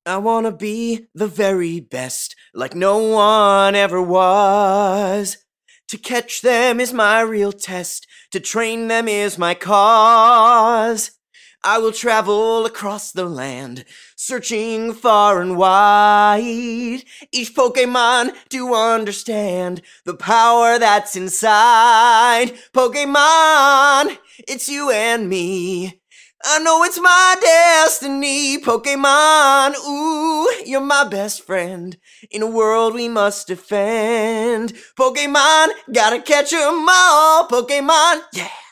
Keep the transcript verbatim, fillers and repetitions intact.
I wanna be the very best, like no one ever was. To catch them is my real test, to train them is my cause. I will travel across the land, searching far and wide, each Pokemon to understand the power that's inside. Pokemon, it's you and me. I know it's my destiny, Pokemon, ooh, you're my best friend, in a world we must defend. Pokemon, gotta catch 'em all, Pokemon, yeah.